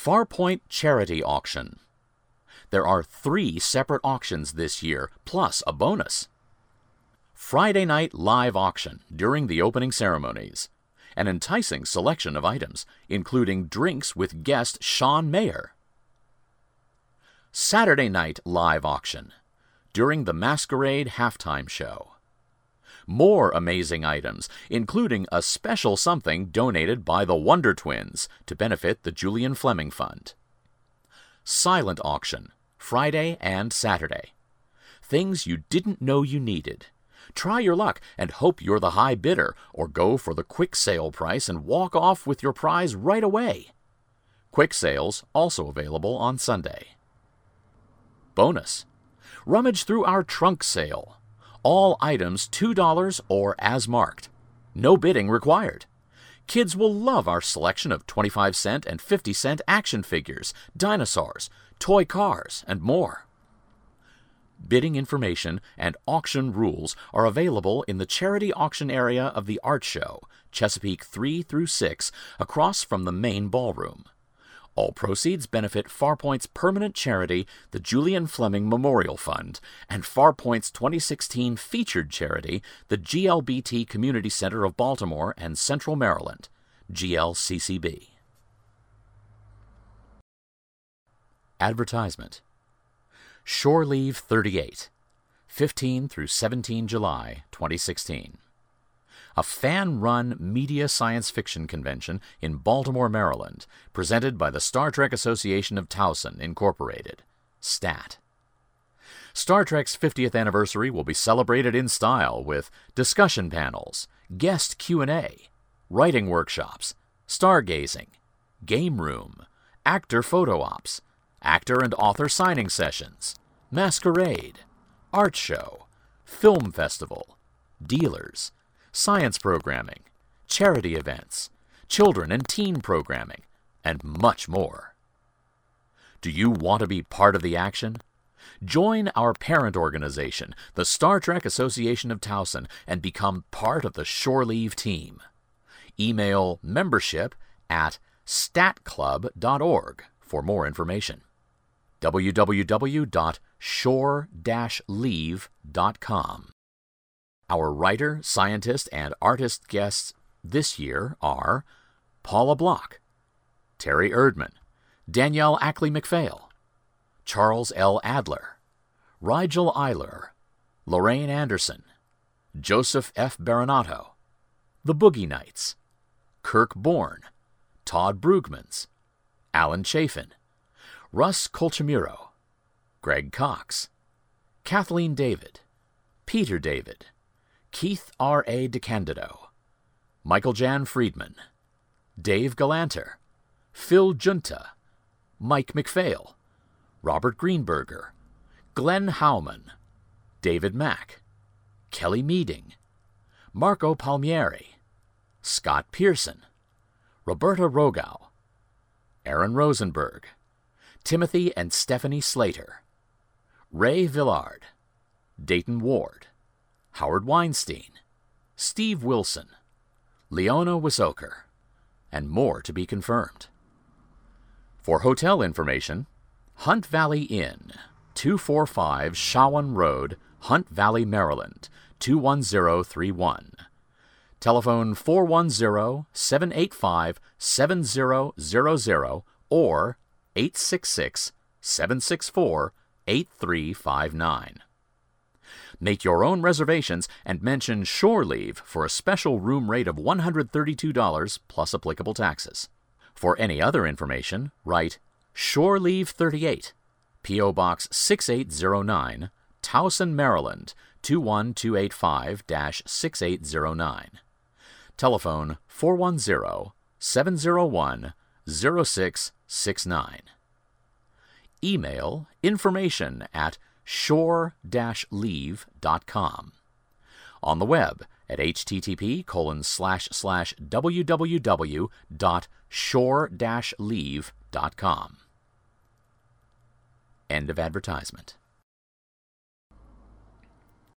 Farpoint Charity Auction. There are 3 separate auctions this year, plus a bonus. Friday night live auction during the opening ceremonies. An enticing selection of items, including drinks with guest Sean Mayer. Saturday night live auction during the Masquerade halftime show. More amazing items, including a special something donated by the Wonder Twins to benefit the Julian Fleming Fund. Silent auction, Friday and Saturday. Things you didn't know you needed. Try your luck and hope you're the high bidder, or go for the quick sale price and walk off with your prize right away. Quick sales also available on Sunday. Bonus. Rummage through our trunk sale. All items $2 or as marked. No bidding required. Kids will love our selection of 25-cent and 50-cent action figures, dinosaurs, toy cars, and more. Bidding information and auction rules are available in the charity auction area of the Art Show, Chesapeake 3 through 6, across from the main ballroom. All proceeds benefit Farpoint's permanent charity, the Julian Fleming Memorial Fund, and Farpoint's 2016 featured charity, the GLBT Community Center of Baltimore and Central Maryland, GLCCB. Advertisement. Shore Leave 38, 15 through 17 July 2016. A fan-run media science fiction convention in Baltimore, Maryland, presented by the Star Trek Association of Towson, Incorporated, STAT. Star Trek's 50th anniversary will be celebrated in style with discussion panels, guest Q&A, writing workshops, stargazing, game room, actor photo ops, actor and author signing sessions, masquerade, art show, film festival, dealers, science programming, charity events, children and teen programming, and much more. Do you want to be part of the action? Join our parent organization, the Star Trek Association of Towson, and become part of the Shore Leave team. Email membership@statclub.org for more information. www.shore-leave.com. Our writer, scientist, and artist guests this year are Paula Block, Terry Erdman, Danielle Ackley McPhail, Charles L. Adler, Rigel Eiler, Lorraine Anderson, Joseph F. Baronato, The Boogie Nights, Kirk Bourne, Todd Brugmans, Alan Chafin, Russ Colchimiro, Greg Cox, Kathleen David, Peter David, Keith R.A. DeCandido, Michael Jan Friedman, Dave Galanter, Phil Junta, Mike McPhail, Robert Greenberger, Glenn Howman, David Mack, Kelly Meading, Marco Palmieri, Scott Pearson, Roberta Rogau, Aaron Rosenberg, Timothy and Stephanie Slater, Ray Villard, Dayton Ward, Howard Weinstein, Steve Wilson, Leona Wisoker, and more to be confirmed. For hotel information, Hunt Valley Inn, 245 Shawan Road, Hunt Valley, Maryland, 21031. Telephone 410-785-7000 or 866-764-8359. Make your own reservations and mention Shore Leave for a special room rate of $132 plus applicable taxes. For any other information, write Shore Leave 38, P.O. Box 6809, Towson, Maryland, 21285-6809. Telephone 410-701-0669. Email information@shore-leave.com. On the web at http://www.shore-leave.com. End of advertisement.